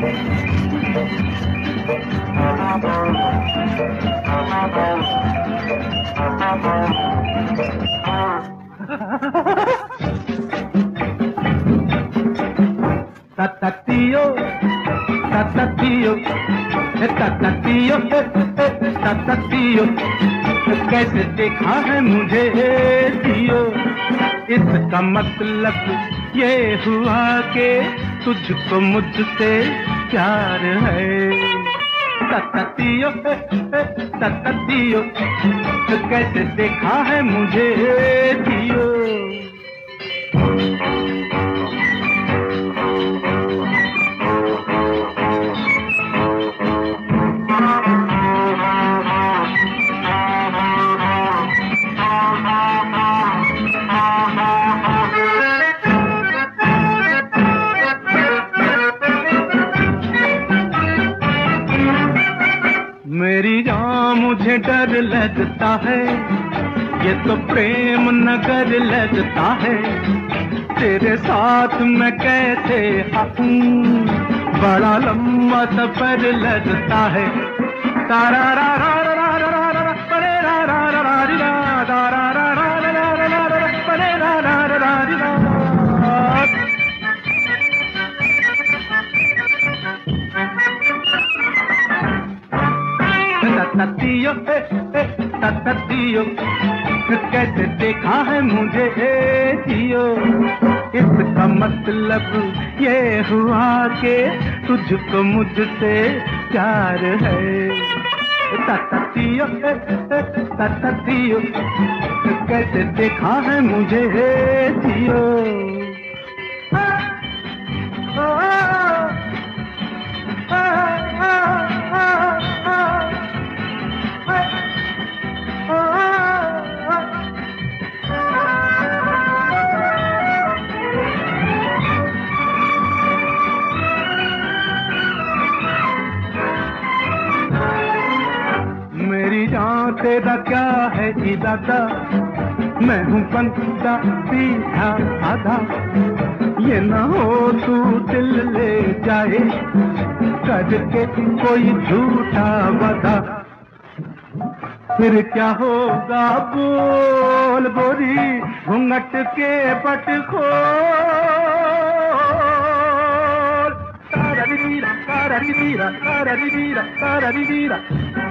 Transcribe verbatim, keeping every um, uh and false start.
Tatatio, tatatio, tatatio, tatatio, कैसे देखा है मुझे दियो, इसका मतलब ये हुआ कि तुझको मुझसे प्यार है। तातियो तातियो कैसे देखा है मुझे दियो। मेरी जान मुझे डर लगता है, ये तो प्रेम नगर लगता है, तेरे साथ मैं कैसे आऊं, बड़ा लंबा सफर लगता है। तारा रा रा रा रा रा रा रा परे रा रा रा रा री रा, तारा रा रा रा रा रा रा रा परे रा रा रा रा री रा। तातियो तातियो कैसे देखा है मुझे जियो, इसका मतलब ये हुआ कि तुझको मुझसे प्यार है। तातियो तातियो कैसे देखा है मुझे जियो। मेरी जान तेरा क्या है इरादा, मैं हूँ बंदा सीधा आधा, ये ना हो तू दिल ले जाए करके कोई झूठा वादा, फिर क्या होगा बोल बोरी घूंघट के पट खोल। तारा री रा तारा री रा तारा री रा तारा री रा।